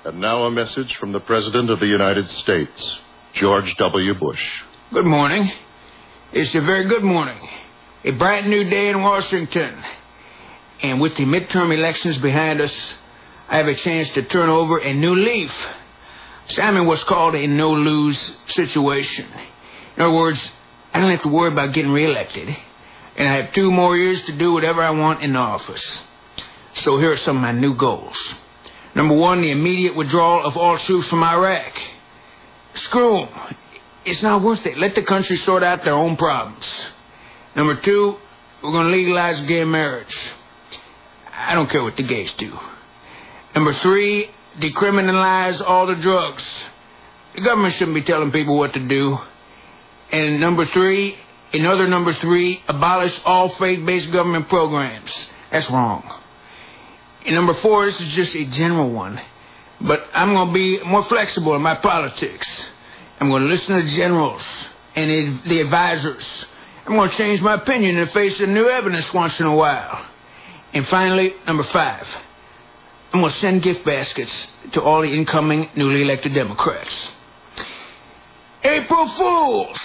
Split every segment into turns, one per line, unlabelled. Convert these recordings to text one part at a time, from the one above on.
And now a message from the President of the United States, George W. Bush.
Good morning. It's a very good morning. A bright new day in Washington. And with the midterm elections behind us, I have a chance to turn over a new leaf. I'm in what's called a no-lose situation. In other words, I don't have to worry about getting reelected. And I have 2 more years to do whatever I want in the office. So here are some of my new goals. Number 1, the immediate withdrawal of all troops from Iraq. Screw them. It's not worth it. Let the country sort out their own problems. Number 2, we're going to legalize gay marriage. I don't care what the gays do. Number 3, decriminalize all the drugs. The government shouldn't be telling people what to do. And number 3, abolish all faith-based government programs. That's wrong. And number 4, this is just a general one, but I'm going to be more flexible in my politics. I'm going to listen to the generals and the advisors. I'm going to change my opinion in the face of new evidence once in a while. And finally, number 5, I'm going to send gift baskets to all the incoming newly elected Democrats. April Fools!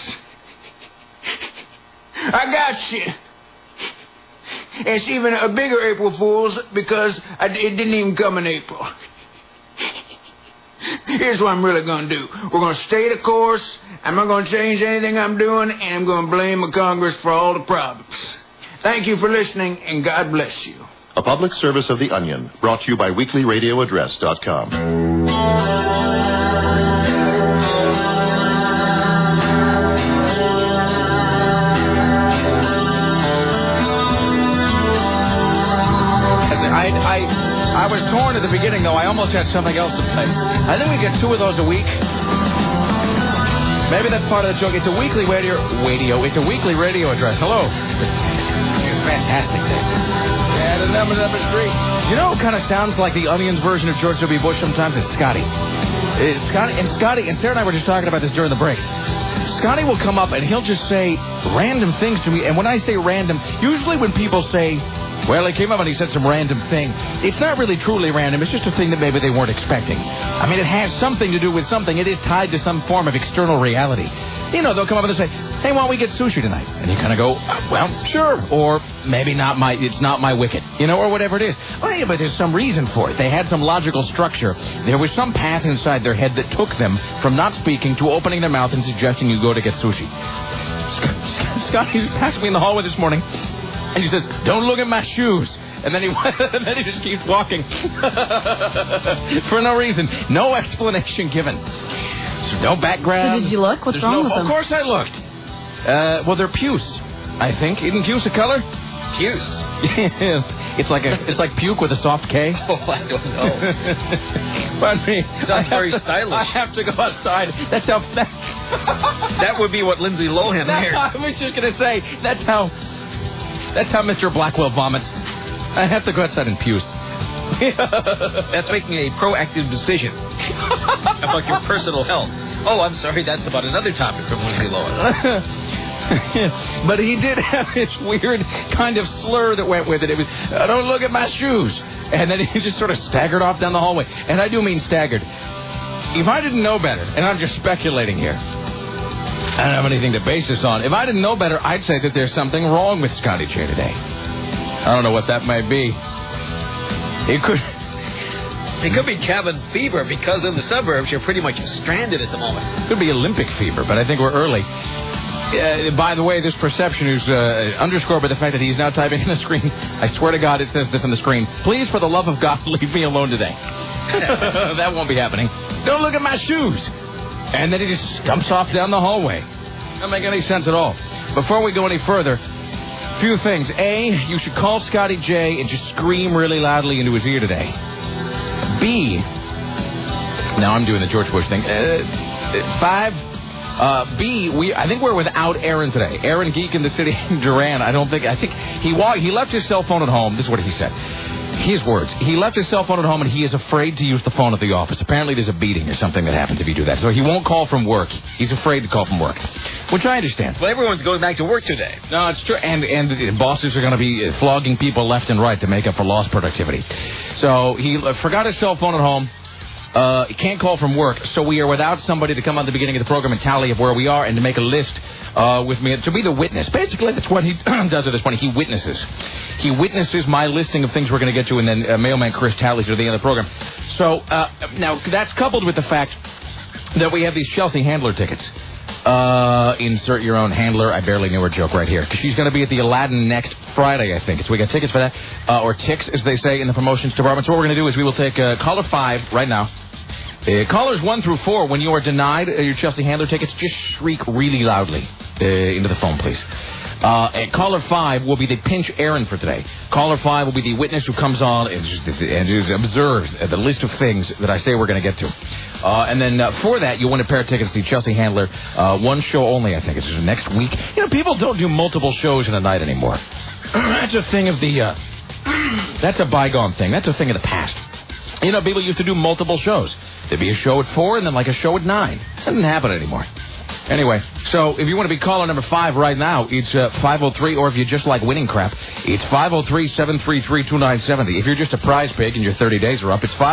I got you. It's even a bigger April Fool's because it didn't even come in April. Here's what I'm really going to do. We're going to stay the course. I'm not going to change anything I'm doing, and I'm going to blame the Congress for all the problems. Thank you for listening, and God bless you.
A public service of The Onion, brought to you by weeklyradioaddress.com.
I was torn at the beginning, though. I almost had something else to play. I think we get 2 of those a week. Maybe that's part of the joke. It's a weekly radio. It's a weekly radio address. Hello. It's fantastic day. Yeah, the number 3. You know, it kind of sounds like the Onion's version of George W. Bush sometimes. It's Scotty. Scotty, and Sarah and I were just talking about this during the break. Scotty will come up and he'll just say random things to me. And when I say random, usually when people say, well, he came up and he said some random thing, it's not really truly random. It's just a thing that maybe they weren't expecting. I mean, it has something to do with something. It is tied to some form of external reality. You know, they'll come up and they'll say, hey, why don't we get sushi tonight? And you kind of go, well, sure. Or maybe it's not my wicket, you know, or whatever it is. Well, yeah, but there's some reason for it. They had some logical structure. There was some path inside their head that took them from not speaking to opening their mouth and suggesting you go to get sushi. Scotty passed me in the hallway this morning. And he says, don't look at my shoes. And then he just keeps walking. For no reason. No explanation given. So no background.
So did you look? What's wrong with them?
Of course I looked. Well, they're puce, I think. Isn't puce a color?
Puce?
Yes. It's like puke with a soft K.
Oh, I don't know.
Pardon me.
Sounds very stylish.
I have to go outside. That's how...
That would be what Lindsay Lohan wears.
I was just going to say, that's how Mr. Blackwell vomits. I have to go outside and puce.
That's making a proactive decision about your personal health. Oh, I'm sorry, that's about another topic from Lindsay Lohan.
But he did have this weird kind of slur that went with it. It was, don't look at my shoes. And then he just sort of staggered off down the hallway. And I do mean staggered. If I didn't know better, and I'm just speculating here, I don't have anything to base this on. If I didn't know better, I'd say that there's something wrong with Scotty J today. I don't know what that might be. It could be
cabin fever because in the suburbs you're pretty much stranded at the moment.
Could be Olympic fever, but I think we're early. By the way, this perception is underscored by the fact that he's now typing in the screen. I swear to God, it says this on the screen. Please, for the love of God, leave me alone today. That won't be happening. Don't look at my shoes. And then he just stumps off down the hallway. Doesn't make any sense at all. Before we go any further, few things. A, you should call Scotty J and just scream really loudly into his ear today. B, now I'm doing the George Bush thing. 5, B, I think we're without Aaron today. Aaron Geek in the city in Duran. I think he left his cell phone at home. This is what he said. His words. He left his cell phone at home and he is afraid to use the phone at the office. Apparently there's a beating or something that happens if you do that. So he won't call from work. He's afraid to call from work, which I understand.
Well, everyone's going back to work today.
No, it's true. And the bosses are going to be flogging people left and right to make up for lost productivity. So he forgot his cell phone at home. Can't call from work, so we are without somebody to come on the beginning of the program and tally of where we are and to make a list with me, to be the witness. Basically, that's what he does at this point. He witnesses. He witnesses my listing of things we're going to get to, and then Mailman Chris tallies at the end of the program. So, now, that's coupled with the fact that we have these Chelsea Handler tickets. Insert your own handler. I barely knew her joke right here. Because she's going to be at the Aladdin next Friday, I think. So we got tickets for that. Or ticks, as they say in the promotions department. So what we're going to do is we will take caller 5 right now. Callers 1 through 4, when you are denied your Chelsea Handler tickets, just shriek really loudly into the phone, please. And caller 5 will be the pinch errand for today. Caller 5 will be the witness who comes on and just observes the list of things that I say we're going to get to. And then for that, you'll win a pair of tickets to Chelsea Handler. One show only, I think. It's next week. You know, people don't do multiple shows in a night anymore. That's a thing of the... that's a bygone thing. That's a thing of the past. You know, people used to do multiple shows. There'd be a show at 4 and then like a show at 9. That doesn't happen anymore. Anyway, so if you want to be caller number 5 right now, it's 503, or if you just like winning crap, it's 503-733-2970. If you're just a prize pig and your 30 days are up, it's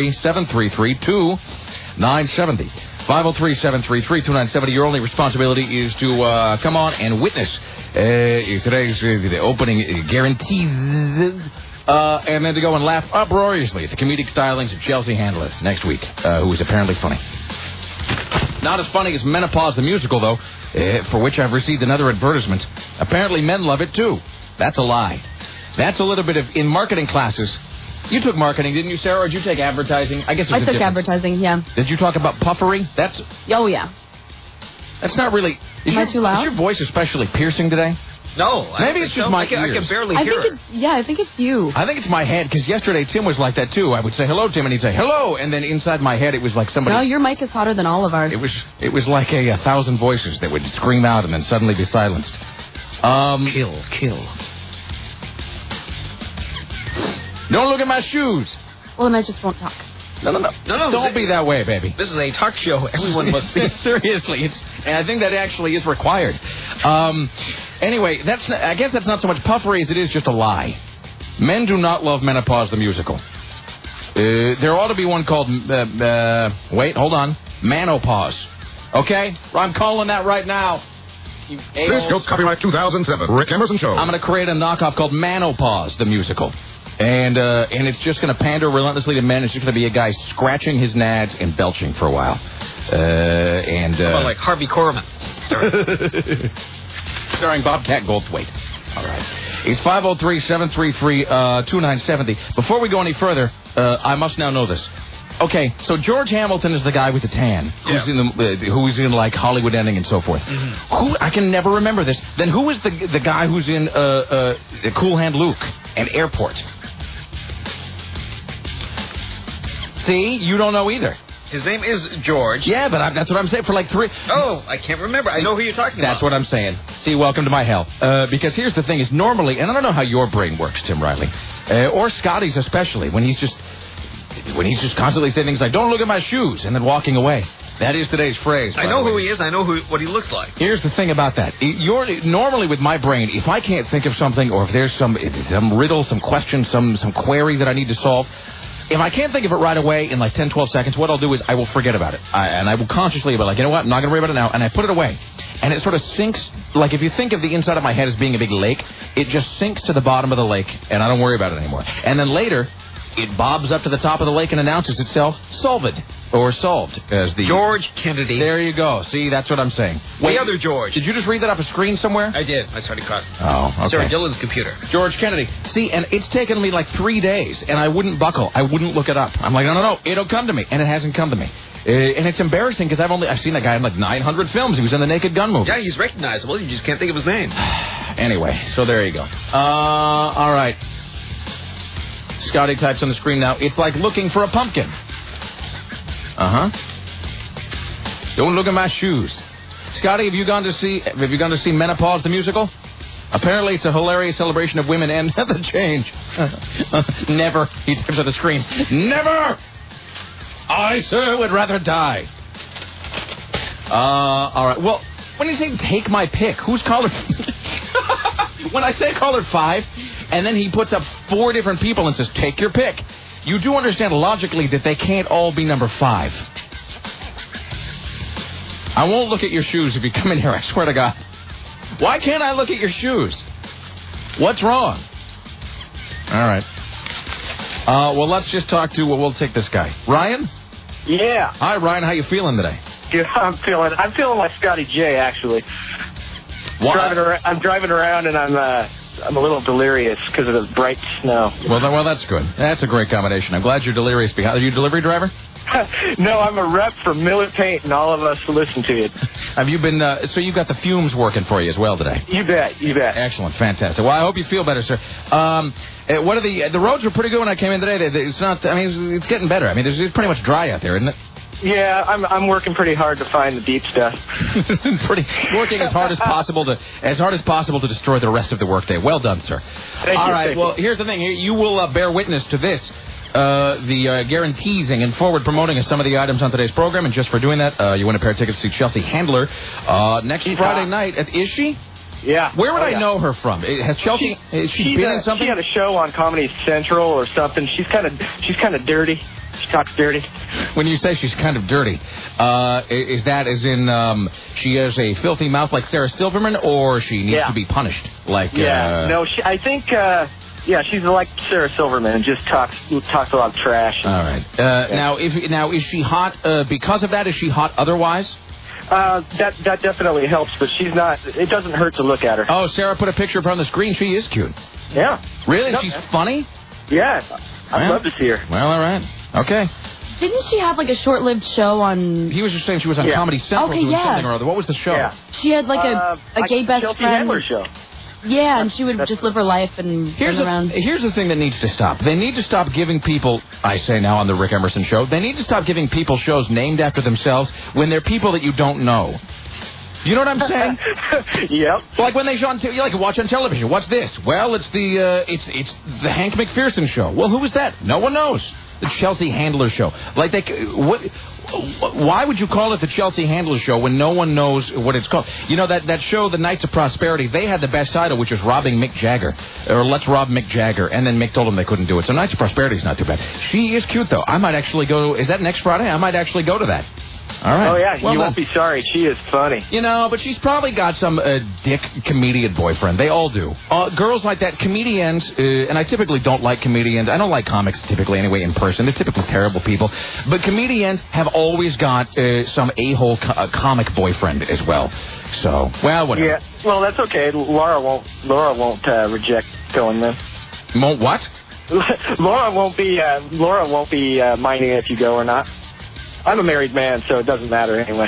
503-733-2970. 503-733-2970. Your only responsibility is to come on and witness today's the opening guarantees, and then to go and laugh uproariously at the comedic stylings of Chelsea Handler next week, who is apparently funny. Not as funny as Menopause the Musical, though, for which I've received another advertisement. Apparently men love it, too. That's a lie. That's a little bit of... In marketing classes... You took marketing, didn't you, Sarah? Or did you take advertising? I guess I took
advertising, yeah.
Did you talk about puffery? That's...
Oh, yeah.
That's not really...
Am I too loud?
Is your voice especially piercing today?
No.
Maybe it's just my ears.
I can barely hear it.
I think it's you.
I think it's my head, because yesterday Tim was like that, too. I would say, hello, Tim, and he'd say, hello, and then inside my head it was like somebody...
No, your mic is hotter than all of ours.
It was like a 1,000 voices that would scream out and then suddenly be silenced.
Kill.
Don't look at my shoes.
Well, then I just won't talk.
No. Don't be that way, baby.
This is a talk show. Everyone must see.
Seriously, and I think that actually is required. Anyway, I guess that's not so much puffery as it is just a lie. Men do not love Menopause the Musical. There ought to be one called, wait, hold on, Manopause. Okay? I'm calling that right now.
This goes copyright 2007. Rick Emerson Show.
I'm going to create a knockoff called Manopause the Musical. And it's just going to pander relentlessly to men. It's just going to be a guy scratching his nads and belching for a while.
About like Harvey Korman.
Starring Bobcat Goldthwait. All right. It's 503-733-2970. Before we go any further, I must now know this. Okay, so George Hamilton is the guy with the tan, who's in like Hollywood Ending and so forth. Mm-hmm. Who I can never remember this. Then who is the guy who's in Cool Hand Luke and Airport? See, you don't know either.
His name is George.
Yeah, but that's what I'm saying for like 3.
Oh, I can't remember. I know who you're talking about.
That's what I'm saying. See, welcome to my hell. Because here's the thing: is normally, and I don't know how your brain works, Tim Riley, or Scotty's especially, when he's just constantly saying things like, don't look at my shoes, and then walking away. That is today's phrase.
I know who he is. I know what he looks like.
Here's the thing about that. Normally with my brain, if I can't think of something, or if there's some riddle, some question, some query that I need to solve, if I can't think of it right away in like 10, 12 seconds, what I'll do is I will forget about it. And I will consciously be like, you know what, I'm not going to worry about it now. And I put it away. And it sort of sinks, like if you think of the inside of my head as being a big lake, it just sinks to the bottom of the lake, and I don't worry about it anymore. And then later... it bobs up to the top of the lake and announces itself solved, or solved, as the...
George Kennedy.
There you go. See, that's what I'm saying.
The other George.
Did you just read that off a screen somewhere?
I did. I started across.
Oh, okay.
Sarah Dillon's computer.
George Kennedy. See, and it's taken me like 3 days, and I wouldn't buckle. I wouldn't look it up. I'm like, no, it'll come to me. And it hasn't come to me. And it's embarrassing because I've seen that guy in like 900 films. He was in the Naked Gun movie.
Yeah, he's recognizable. You just can't think of his name.
Anyway, so there you go. All right. Scotty types on the screen now. It's like looking for a pumpkin. Don't look at my shoes. Scotty, have you gone to see Menopause the Musical? Apparently, it's a hilarious celebration of women and the change. Never. He types on the screen. Never. I, sir, would rather die. All right. Well, when you say take my pick, who's caller? When I say caller 5, and then he puts up 4 different people and says, take your pick. you do understand logically that they can't all be number 5. I won't look at your shoes if you come in here, I swear to God. Why can't I look at your shoes? What's wrong? All right. Well, let's just talk to, we'll take this guy. Ryan?
Yeah.
Hi, Ryan. How you feeling today?
Good. I'm feeling like Scotty J, actually. I'm driving around, and I'm a little delirious because of the bright snow.
Well, that's good. That's a great combination. I'm glad you're delirious. Are you a delivery driver?
No, I'm a rep for Miller Paint, and all of us listen to you.
Have you been, so you've got the fumes working for you as well today?
You bet.
Excellent, fantastic. Well, I hope you feel better, sir. What are the roads were pretty good when I came in today. It's not, I mean, it's getting better. I mean, it's pretty much dry out there, isn't it?
Yeah, I'm working pretty hard to find the deep stuff.
Working as hard as possible to destroy the rest of the workday. Well done, sir.
All
right. Well, here's the thing. You will bear witness to this. The guaranteeing and forward promoting of some of the items on today's program, and just for doing that, you win a pair of tickets to Chelsea Handler next Friday night. Is she?
Yeah.
Where would I know her from? Has Chelsea? Has she been in something?
She had a show on Comedy Central or something. She's kind of dirty. She talks dirty.
When you say she's kind of dirty, is that as in she has a filthy mouth like Sarah Silverman, or she needs to be punished? Like
no, I think. Yeah, she's like Sarah Silverman and just talks a lot of trash.
All right. Now, is she hot because of that? Is she hot otherwise?
That definitely helps, but she's not. It doesn't hurt to look at her.
Oh, Sarah put a picture of her on the screen. She is cute.
Yeah.
Really? She's funny?
Yeah. I'd love to see her.
Well, all right. Okay.
Didn't she have like a short-lived show on...
He was just saying she was on Comedy Central doing something or other. What was the show?
Yeah.
She had like a gay best
Chelsea
friend.
Handler show.
Yeah, and she would just live her life and run around.
Here's the thing that needs to stop. They need to stop giving people, I say now on the Rick Emerson Show, they need to stop giving people shows named after themselves when they're people that you don't know. You know what I'm saying?
Yep.
Like when they show you like watch on television. What's this? Well, it's the Hank McPherson Show. Well, who is that? No one knows. The Chelsea Handler Show. Like why would you call it the Chelsea Handler Show when no one knows what it's called? You know that show, The Knights of Prosperity. They had the best title, which was Robbing Mick Jagger, or Let's Rob Mick Jagger, and then Mick told them they couldn't do it. So Knights of Prosperity is not too bad. She is cute though. I might actually go. Is that next Friday? I might actually go to that. All right.
Oh, yeah, you won't be sorry. She is funny.
You know, but she's probably got some dick comedian boyfriend. They all do. Girls like that, comedians, and I typically don't like comedians. I don't like comics typically anyway in person. They're typically terrible people. But comedians have always got some a-hole comic boyfriend as well. So, well, whatever.
Yeah, well, that's okay. Laura won't reject going then.
Won't what?
Laura won't be minding if you go or not. I'm a married man, so it doesn't matter anyway.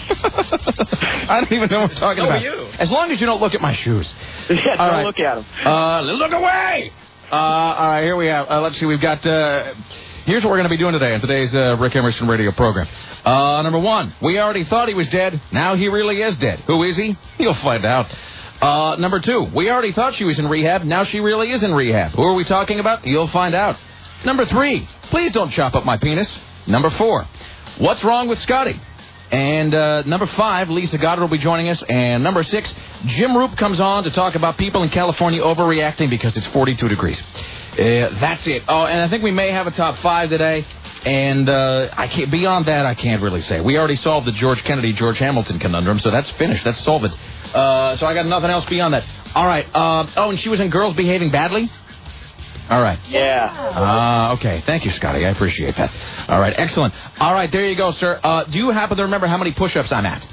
I don't even know what we're talking about.
You.
As long as you don't look at my shoes.
Yeah, don't look at them.
Look away! All right, here we have. Let's see, we've got... here's what we're going to be doing today in today's Rick Emerson radio program. Number one, we already thought he was dead. Now he really is dead. Who is he? You'll find out. Number two, we already thought she was in rehab. Now she really is in rehab. Who are we talking about? You'll find out. Number three, please don't chop up my penis. Number four, what's wrong with Scotty? And number five, Lisa Goddard will be joining us. And number six, Jim Roop comes on to talk about people in California overreacting because it's 42 degrees. That's it. Oh, and I think we may have a top five today. And beyond that, I can't really say. We already solved the George Kennedy, George Hamilton conundrum, so that's finished. That's solved. So I got nothing else beyond that. All right. And she was in Girls Behaving Badly? All right.
Yeah.
Okay. Thank you, Scotty. I appreciate that. All right. Excellent. All right. There you go, sir. Do you happen to remember how many push-ups I'm at?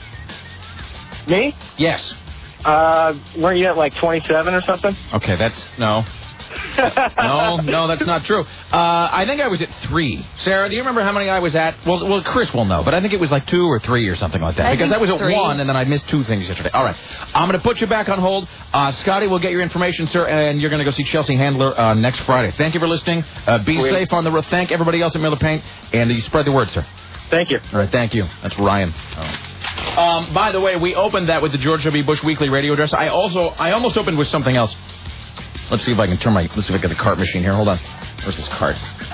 Me?
Yes.
Weren't you at like 27 or something?
Okay. No, that's not true. I think I was at 3. Sarah, do you remember how many I was at? Well, Chris will know, but I think it was like 2 or 3 or something like that. Because I was at 1, and then I missed 2 things yesterday. All right. I'm going to put you back on hold. Scotty will get your information, sir, and you're going to go see Chelsea Handler next Friday. Thank you for listening. Be safe on the road. Thank everybody else at Miller Paint, and you spread the word, sir.
Thank you.
All right, thank you. That's Ryan. By the way, we opened that with the George W. Bush Weekly radio address. I almost opened with something else. Let's see if I can let's see if I get the cart machine here. Hold on. Where's this cart?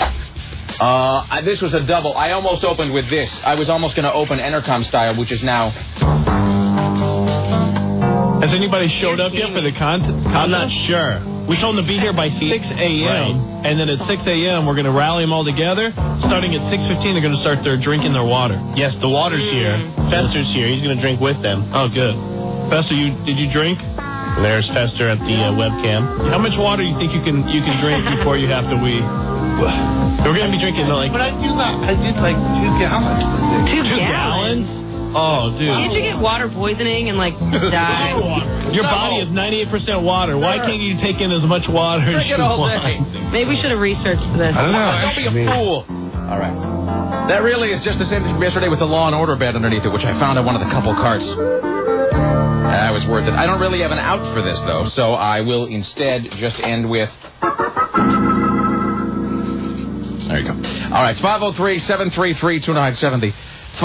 This was a double. I almost opened with this. I was almost going to open Entercom style, which is now...
Has anybody showed up yet for the contest? I'm not sure. We told them to be here by 6 a.m., and then at 6 a.m., we're going to rally them all together. Starting at 6:15, they're going to start drinking their water. Yes, the water's here. Fester's here. He's going to drink with them. Oh, good. Fester, did you drink? There's Fester at the webcam. How much water do you think you can drink before you have to wee? We're going to be drinking like...
But I did like 2 gallons.
2 gallons? Oh, dude.
Can't you get water poisoning and, like, die?
Your body is 98% water. Why can't you take in as much water as you want?
Maybe we should have researched this.
I don't know. Don't be a fool. All right. That really is just the same thing from yesterday with the Law & Order bed underneath it, which I found on one of the couple carts. That was worth it. I don't really have an out for this, though, so I will instead just end with... There you go. All right, it's 503-733-2970.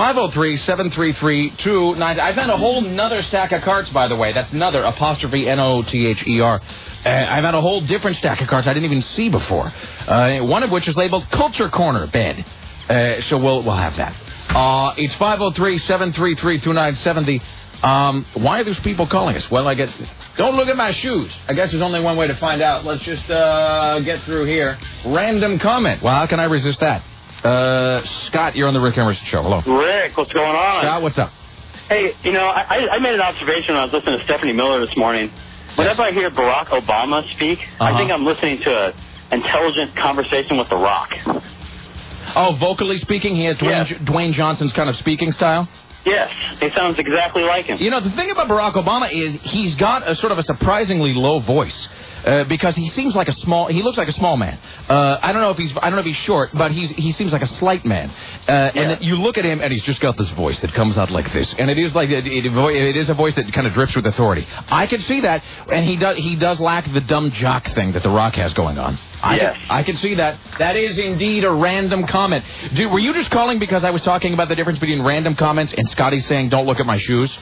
503-733-2970. I found a whole nother stack of carts, by the way. That's another apostrophe N-O-T-H-E-R. I've had a whole different stack of carts I didn't even see before. One of which is labeled Culture Corner Bed. So we'll have that. It's 503-733-2970. Why are these people calling us? Well, don't look at my shoes. I guess there's only one way to find out. Let's just get through here. Random comment. Well, how can I resist that? Scott, you're on the Rick Emerson Show. Hello.
Rick, what's going on?
Scott, what's up?
Hey, I made an observation when I was listening to Stephanie Miller this morning. Whenever I hear Barack Obama speak, I think I'm listening to an intelligent conversation with The Rock.
Oh, vocally speaking, he has Dwayne Johnson's kind of speaking style?
Yes, it sounds exactly like him.
The thing about Barack Obama is he's got a sort of a surprisingly low voice. Because he looks like a small man. I don't know if he's short, but he seems like a slight man. And then you look at him, and he's just got this voice that comes out like this, and it is like it is a voice that kind of drips with authority. I can see that, and he does lack the dumb jock thing that The Rock has going on. I can see that. That is indeed a random comment. Were you just calling because I was talking about the difference between random comments and Scotty saying, "Don't look at my shoes"?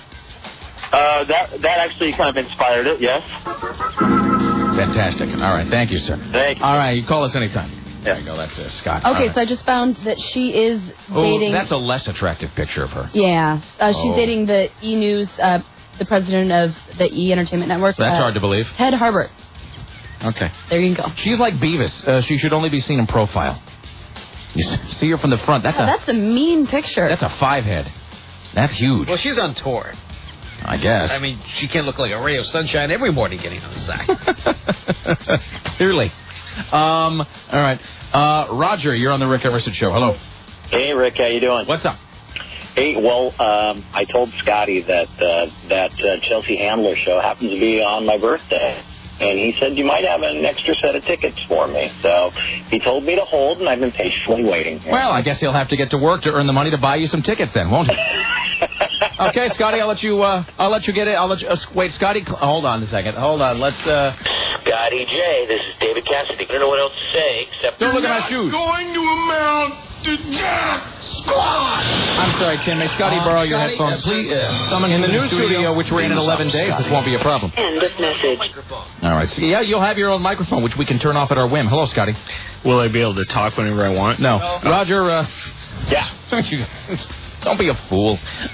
That actually kind of inspired it. Yes.
Fantastic. All right. Thank you, sir.
Thank you.
All right. You call us anytime.
Yeah.
There you go. That's Scott.
Okay,
right.
so I just found that she is dating...
Oh, that's a less attractive picture of her.
Yeah. She's dating the E! News, the president of the E! Entertainment Network.
That's hard to believe.
Ted Harbert.
Okay.
There you go.
She's like Beavis. She should only be seen in profile. You see her from the front.
That's a mean picture.
That's a 5-head. That's huge.
Well, she's on tour.
I guess.
I mean, she can't look like a ray of sunshine every morning getting on the sack.
Clearly. All right. Roger, you're on the Rick Emerson Show. Hello.
Hey, Rick. How you doing?
What's up?
Hey, well, I told Scotty that Chelsea Handler show happens to be on my birthday. And he said, you might have an extra set of tickets for me. So he told me to hold, and I've been patiently waiting.
Well, I guess he'll have to get to work to earn the money to buy you some tickets then, won't he? Okay, Scotty, I'll let you get it. Wait, Scotty, hold on a second. Hold on. Let's,
Scotty J, this is David Cassidy. I don't know what else to say except...
Don't look at my shoes.
Going to amount to jack squat.
I'm sorry, Tim. May Scotty borrow your headphones? Please. Someone in the new studio, which we're in 11 days, this won't be a problem.
End of message.
All right. So, yeah, you'll have your own microphone, which we can turn off at our whim. Hello, Scotty.
Will I be able to talk whenever I want?
No. Roger,
Yeah.
Don't be a fool.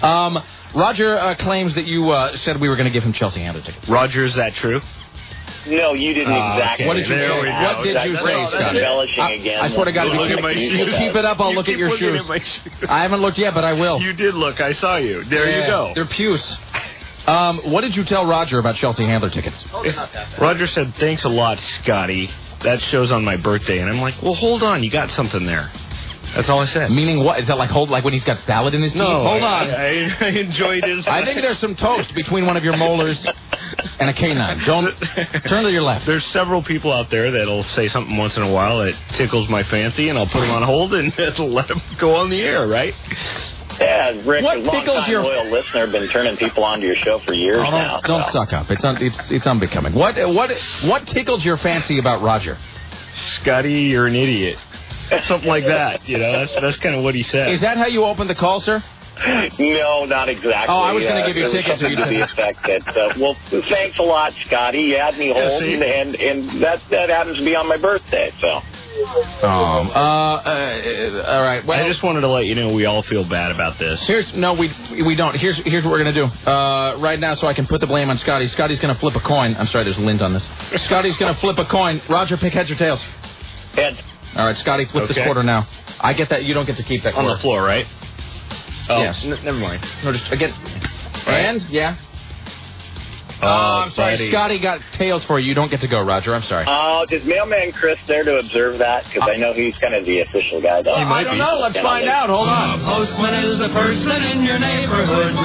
Roger claims that you said we were going to give him Chelsea Handler tickets.
Roger, is that true?
No, you didn't exactly.
What did you say? What did you say, Scotty?
I
swear to God, if you keep it up, I'll look at your shoes. I haven't looked yet, but I will.
You did look. I saw you. There you go.
They're puce. What did you tell Roger about Chelsea Handler tickets?
Roger said, thanks a lot, Scotty. That show's on my birthday. And I'm like, well, hold on. You got something there. That's all I said.
Meaning what? Is that like when he's got salad in his teeth?
No.
Hold on.
I enjoyed his...
I think there's some toast between one of your molars and a canine. Don't turn to your left.
There's several people out there that'll say something once in a while that tickles my fancy, and I'll put them on hold and let them go on the air, right?
Yeah, Rick,
what
a long-time loyal listener, been turning people onto your show for years now.
Don't suck up. It's unbecoming. What tickled your fancy about Roger?
Scotty, you're an idiot. Something like that, that's kind of what he said.
Is that how you opened the call, sir?
No, not exactly.
Oh, I was going to give you tickets.
To the effect that, well, thanks a lot, Scotty. You had me home, and that happens to be on my birthday, so.
All right. Well,
I just wanted to let you know we all feel bad about this.
We don't. Here's what we're going to do. Right now, so I can put the blame on Scotty. Scotty's going to flip a coin. I'm sorry, there's lint on this. Scotty's going to flip a coin. Roger, pick heads or tails.
Heads.
All right, Scotty, flip this quarter now. I get that. You don't get to keep that quarter.
On the floor, right? Oh,
yes.
Never mind.
No, just again.
Right.
And, yeah.
Oh,
I'm sorry.
buddy.
Scotty got tails for you. You don't get to go, Roger. I'm sorry.
Is Mailman Chris there to observe that? Because I know he's kind of the official guy. Though.
I don't know. Let's find out. Hold on.
Postman is the person in your neighborhood.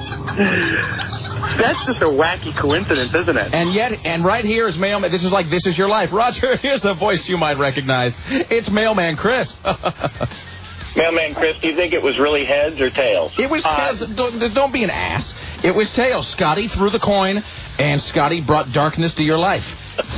That's just a wacky coincidence, isn't it?
And right here is Mailman. This is like This Is Your Life. Roger, here's a voice you might recognize. It's Mailman Chris.
Mailman Chris, do you think it was really heads or tails?
It was tails. Don't be an ass. It was tails. Scotty threw the coin, and Scotty brought darkness to your life.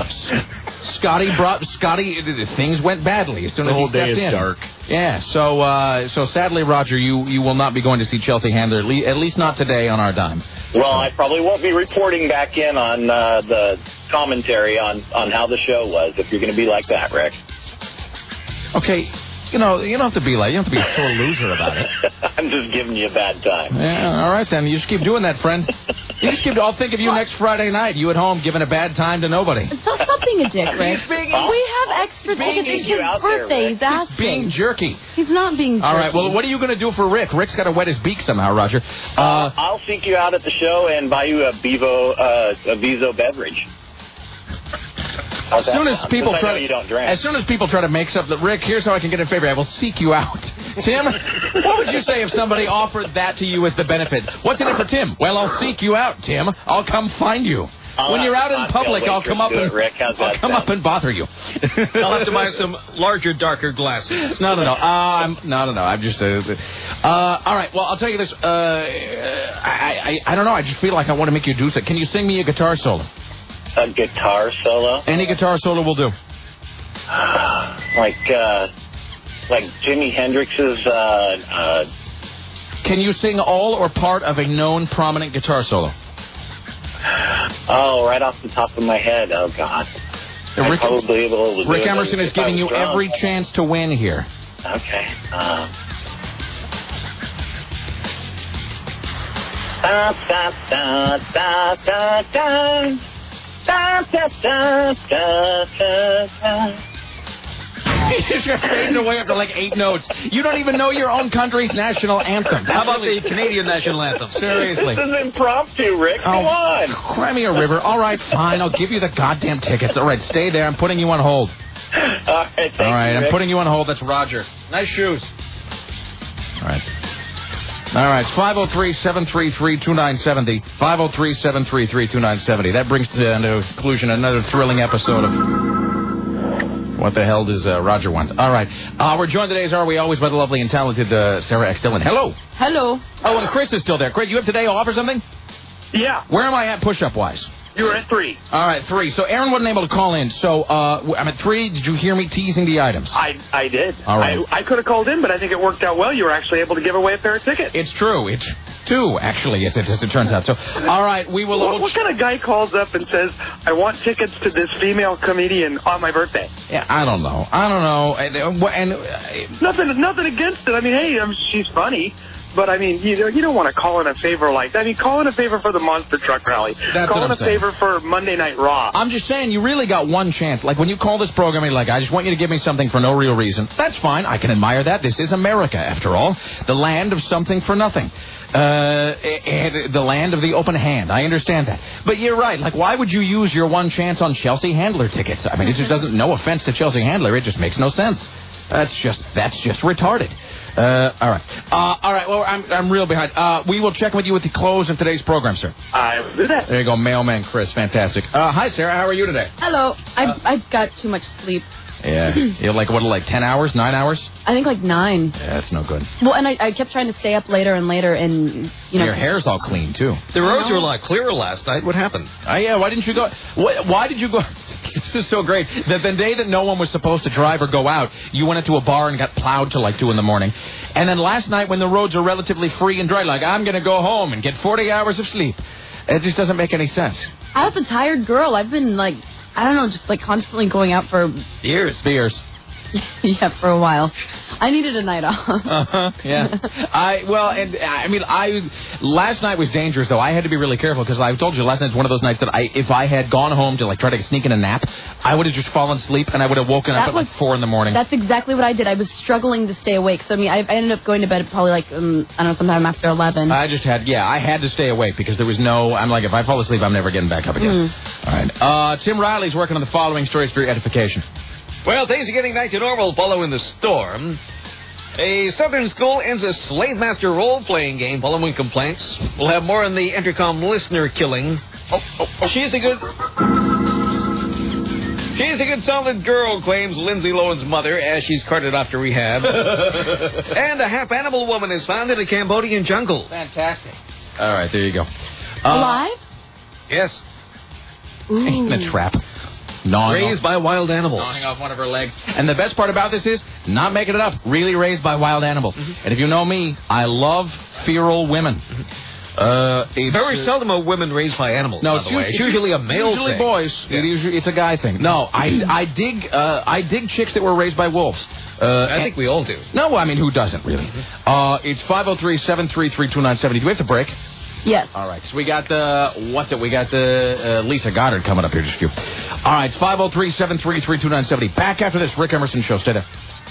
Things went badly as soon as he stepped in.
The whole day is dark.
Yeah, so sadly, Roger, you will not be going to see Chelsea Handler, at least not today on our dime.
Well, I probably won't be reporting back in on the commentary on how the show was, if you're going to be like that, Rick.
Okay. You don't have to be a sore loser about it.
I'm just giving you a bad time.
Yeah, all right then. You just keep doing that, friend. I'll think of you next Friday night. You at home giving a bad time to nobody.
Stop being a dick, Rick. We have extra tickets. It's his birthday. He's asking.
He's being jerky.
He's not being jerky.
All right. Well, what are you going to do for Rick? Rick's got to wet his beak somehow, Roger.
I'll seek you out at the show and buy you a Viso beverage.
As soon as people try to make something, Rick, here's how I can get a favor. I will seek you out. Tim, what would you say if somebody offered that to you as the benefit? What's in it for Tim? Well, I'll seek you out, Tim. I'll come find you. When you're out in public, I'll come up and bother you.
I'll have to buy some larger, darker glasses.
No. I'm just all right. Well, I'll tell you this. I don't know. I just feel like I want to make you do something. Can you sing me a guitar solo?
A guitar solo?
Any guitar solo will do.
Like Jimi Hendrix's.
Can you sing all or part of a known prominent guitar solo?
Oh, right off the top of my head. Oh, God. Rick
Emerson is giving you every chance to win here.
Okay.
You're fading away after like 8 notes. You don't even know your own country's national anthem.
How about the Canadian national anthem?
Seriously.
This is impromptu, Rick. Come on.
Cry me a river. All right, fine. I'll give you the goddamn tickets. All right, stay there. I'm putting you on hold.
All right,
I'm putting you on hold. That's Roger. Nice shoes. All right. All right, it's 503-733-2970. 503-733-2970. That brings to conclusion another thrilling episode of What the Hell Does Roger Want? All right. We're joined today, as are we always, by the lovely and talented Sarah X. Dillon. Hello.
Hello.
Oh, and Chris is still there. Chris, you have today off or something?
Yeah.
Where am I at push-up-wise?
You were at 3.
All right, 3. So Aaron wasn't able to call in. So I'm at 3. Did you hear me teasing the items?
I did.
All right.
I could have called in, but I think it worked out well. You were actually able to give away a pair of tickets.
It's true. It's 2, actually, as it turns out. So, all right, we will...
What kind of guy calls up and says, I want tickets to this female comedian on my birthday?
Yeah, I don't know. And
nothing against it. I mean, hey, she's funny. But, I mean, you don't want to call in a favor like that. I mean, call in a favor for the Monster Truck Rally. Call in a favor for Monday Night Raw.
I'm just saying, you really got one chance. Like, when you call this program, you're like, I just want you to give me something for no real reason. That's fine. I can admire that. This is America, after all. The land of something for nothing. The land of the open hand. I understand that. But you're right. Like, why would you use your one chance on Chelsea Handler tickets? I mean, it just doesn't, no offense to Chelsea Handler, it just makes no sense. That's just retarded. All right. All right. Well, I'm real behind. We will check with you at the close of today's program, sir.
I will do that.
There you go, Mailman Chris. Fantastic. Hi, Sarah. How are you today?
Hello. I got too much sleep.
Yeah. You're like, 10 hours, 9 hours?
I think like 9.
Yeah, that's no good.
Well, and I kept trying to stay up later and later, and,
Your hair's all clean, too.
The roads were a lot clearer last night. What happened?
Yeah, why didn't you go? Why did you go? This is so great. The day that no one was supposed to drive or go out, you went into a bar and got plowed till like 2 in the morning. And then last night when the roads are relatively free and dry, like, I'm going to go home and get 40 hours of sleep. It just doesn't make any sense.
I was a tired girl. I've been like, I don't know, just like constantly going out for
years.
Yeah, for a while. I needed a night off.
Yeah. Last night was dangerous, though. I had to be really careful because I told you last night's one of those nights that if I had gone home to like try to sneak in a nap, I would have just fallen asleep and I would have woken up at like 4 in the morning.
That's exactly what I did. I was struggling to stay awake. So, I ended up going to bed probably like, I don't know, sometime after 11.
I had to stay awake because there was I'm like, if I fall asleep, I'm never getting back up again. All right. Tim Riley's working on the following stories for your edification.
Well, things are getting back to normal following the storm. A southern school ends a slave master role-playing game following complaints. We'll have more on the intercom listener killing. She's a good solid girl, claims Lindsay Lohan's mother as she's carted off to rehab. And a half-animal woman is found in a Cambodian jungle.
Fantastic. All right, there you go.
Alive?
Yes.
In a trap.
Raised by wild animals.
Gnawing off one of her legs. And the best part about this is not making it up. Really raised by wild animals. Mm-hmm. And if you know me, I love feral women.
Very seldom a woman raised by animals.
No,
it's usually a male
usually
thing.
Boys. Yeah. It's a guy thing. No, I dig chicks that were raised by wolves.
I think we all do.
No, I mean, who doesn't really? It's 503-733-2970. Do we have to break?
Yes.
All right. So we got the Lisa Goddard coming up here just a few. All right. It's 503-733-2970. Back after this Rick Emerson Show. Stay there.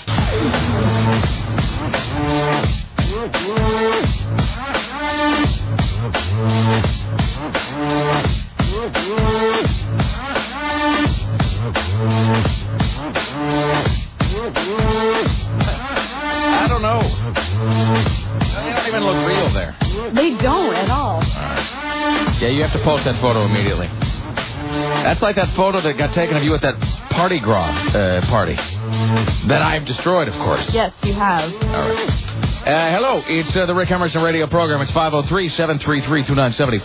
I don't know. They don't even look real there.
They don't at all.
Yeah, you have to post that photo immediately. That's like that photo that got taken of you at that party party. That I've destroyed, of course.
Yes, you have.
All right. Hello, it's the Rick Emerson radio program. It's 503-733-2970.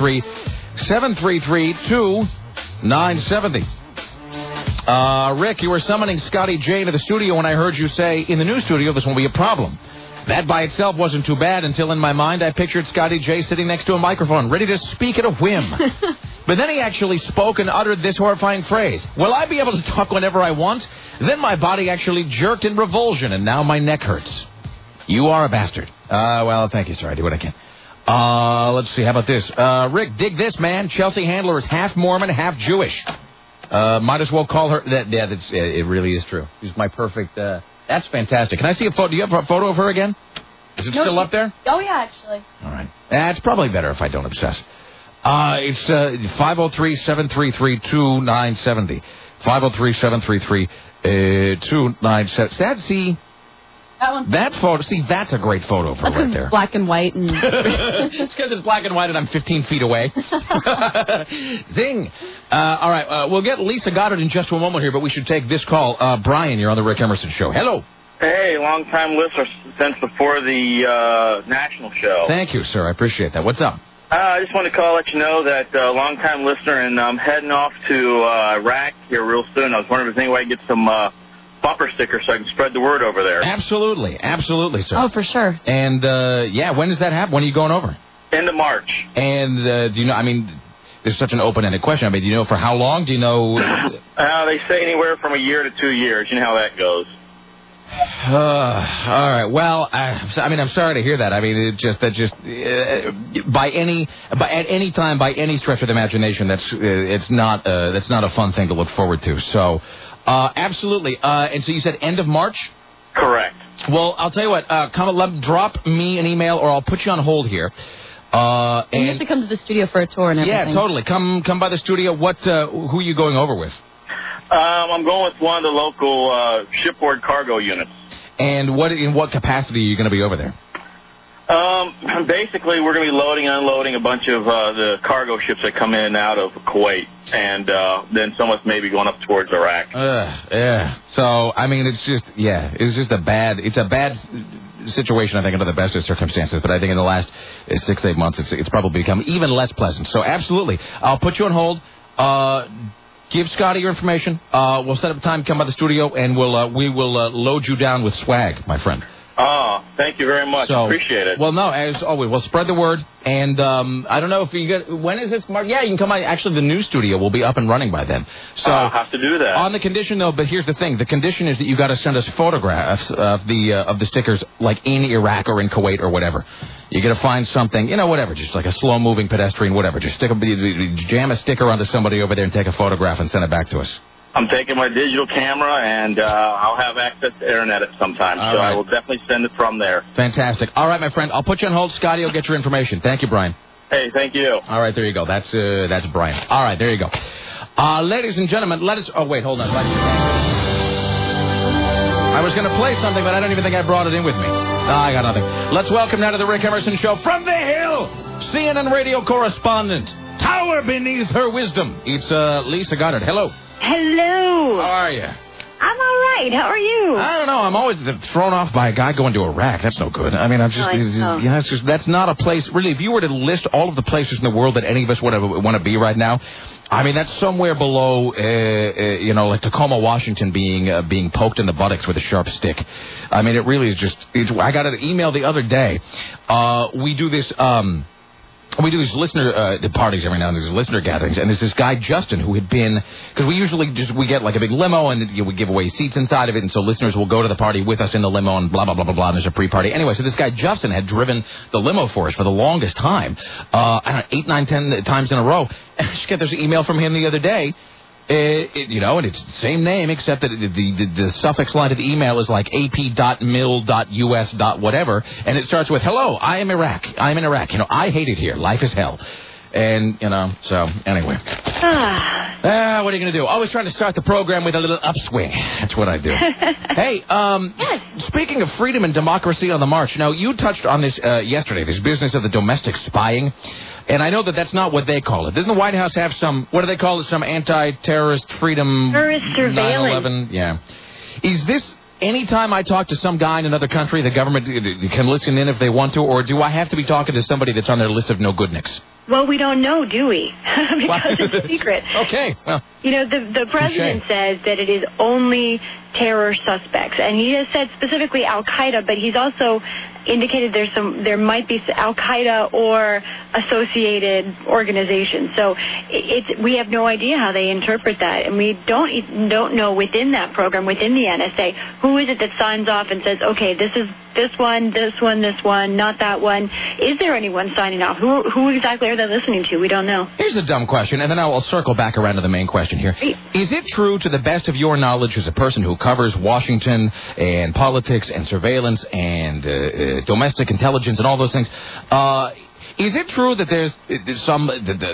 503-733-2970. Rick, you were summoning Scotty J to the studio when I heard you say, in the new studio, this won't be a problem. That by itself wasn't too bad until in my mind I pictured Scotty J sitting next to a microphone, ready to speak at a whim. But then he actually spoke and uttered this horrifying phrase. Will I be able to talk whenever I want? Then my body actually jerked in revulsion, and now my neck hurts. You are a bastard. Well, thank you, sir. I do what I can. Let's see. How about this? Rick, dig this, man. Chelsea Handler is half Mormon, half Jewish. Might as well call her... it really is true. She's my perfect... That's fantastic. Can I see a photo? Do you have a photo of her again? Is it still up there?
Oh, yeah, actually.
All right. It's probably better if I don't obsess. It's 503-733-2970. 503-733-2970. See...
That one.
That photo, that's a great photo for right there.
Black and white. And
it's because it's black and white and I'm 15 feet away. Zing. All right, we'll get Lisa Goddard in just a moment here, but we should take this call. Brian, you're on the Rick Emerson Show. Hello.
Hey, long-time listener since before the national show.
Thank you, sir. I appreciate that. What's up?
I just want to let you know that long-time listener, and I'm heading off to Iraq here real soon. I was wondering if there's any way I can get some... bumper sticker so I can spread the word over there.
Absolutely, sir.
Oh, for sure.
And, when does that happen? When are you going over?
End of March.
And do you know, this is such an open-ended question. Do you know for how long? Do you know?
They say anywhere from a year to 2 years. You know how that goes.
All right. Well, I'm sorry to hear that. At any time, by any stretch of the imagination, it's not a fun thing to look forward to. So, absolutely. And so you said end of March?
Correct.
Well, I'll tell you what. Drop me an email, or I'll put you on hold here.
And you have to come to the studio for a tour and everything.
Yeah, totally. Come by the studio. Who are you going over with?
I'm going with one of the local shipboard cargo units.
And in what capacity are you going to be over there?
Basically, we're going to be loading and unloading a bunch of the cargo ships that come in and out of Kuwait, and then some of us may be going up towards Iraq.
Yeah. So, I mean, it's just a bad situation, I think, under the best of circumstances, but I think in the last 6-8 months, it's probably become even less pleasant. So, absolutely. I'll put you on hold. Give Scotty your information. We'll set up a time to come by the studio, and we will load you down with swag, my friend.
Oh, thank you very much. Appreciate it.
Well, no, as always, we'll spread the word. And I don't know if you get... When is this, Mark? Yeah, you can come by. Actually, the new studio will be up and running by then. So
I'll have to do that.
On the condition, though, but here's the thing. The condition is that you got to send us photographs of the stickers, like in Iraq or in Kuwait or whatever. You got to find something, whatever, just like a slow-moving pedestrian, whatever. Just jam a sticker onto somebody over there and take a photograph and send it back to us.
I'm taking my digital camera, and I'll have access to internet at some time, so I will definitely send it from there.
Fantastic. All right, my friend, I'll put you on hold. Scotty will get your information. Thank you, Brian.
Hey, thank you.
All right, there you go. That's Brian. All right, there you go. Ladies and gentlemen, let us... Oh, wait, hold on. I was going to play something, but I don't even think I brought it in with me. I got nothing. Let's welcome now to the Rick Emerson Show from the Hill, CNN radio correspondent, tower beneath her wisdom. It's Lisa Goddard. Hello.
Hello.
How are you?
I'm all right. How are you?
I don't know. I'm always thrown off by a guy going to Iraq. That's no good. I mean, that's not a place. Really, if you were to list all of the places in the world that any of us want to be right now, I mean, that's somewhere below, like Tacoma, Washington being poked in the buttocks with a sharp stick. I mean, it really is just... I got an email the other day. We do these listener parties every now and then, these listener gatherings, and there's this guy, Justin, who had been... Because we get like a big limo, and we give away seats inside of it, and so listeners will go to the party with us in the limo, and blah, blah, blah, blah, blah, and there's a pre-party. Anyway, so this guy, Justin, had driven the limo for us for the longest time, 8, 9, 10 times in a row. And I just got this email from him the other day, and it's the same name, except that the suffix line of the email is like ap.mil.us. whatever, and it starts with, hello, I am in Iraq. I hate it here. Life is hell. And, so, anyway. What are you going to do? Always trying to start the program with a little upswing. That's what I do. Hey, speaking of freedom and democracy on the march, now, you touched on this yesterday, this business of the domestic spying. And I know that that's not what they call it. Doesn't the White House have some, what do they call it, some anti-terrorist freedom...
Terrorist surveillance.
9/11? Yeah. Is this, anytime I talk to some guy in another country, the government can listen in if they want to, or do I have to be talking to somebody that's on their list of no-goodniks?
Well, we don't know, do we? Because it's a secret.
Okay, well...
the president says that it is only terror suspects, and he has said specifically Al-Qaeda, but he's also indicated there might be Al-Qaeda or associated organizations. So we have no idea how they interpret that, and we don't know within that program, within the NSA, who is it that signs off and says, okay, this is this one, not that one. Is there anyone signing off? Who exactly are they listening to? We don't know.
Here's a dumb question, and then I'll circle back around to the main question here. Is it true, to the best of your knowledge as a person who covers Washington and politics and surveillance and domestic intelligence and all those things, is it true that there's some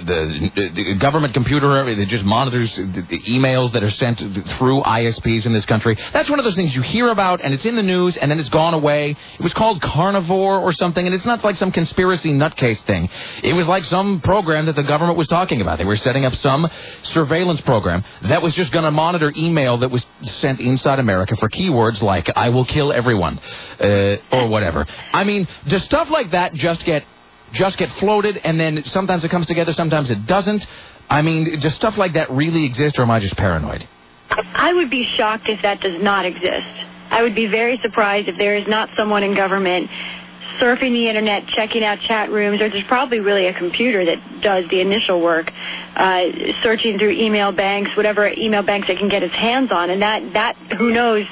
the government computer that just monitors the emails that are sent through ISPs in this country? That's one of those things you hear about, and it's in the news, and then it's gone away. It was called Carnivore or something, and it's not like some conspiracy nutcase thing. It was like some program that the government was talking about. They were setting up some surveillance program that was just going to monitor email that was sent inside America for keywords like "I will kill everyone" or whatever. I mean, does stuff like that just get floated, and then sometimes it comes together, sometimes it doesn't? I mean, does stuff like that really exist, or am I just paranoid?
I would be shocked if that does not exist. I would be very surprised if there is not someone in government surfing the Internet, checking out chat rooms, or there's probably really a computer that does the initial work, searching through email banks, whatever email banks they can get its hands on, and that who knows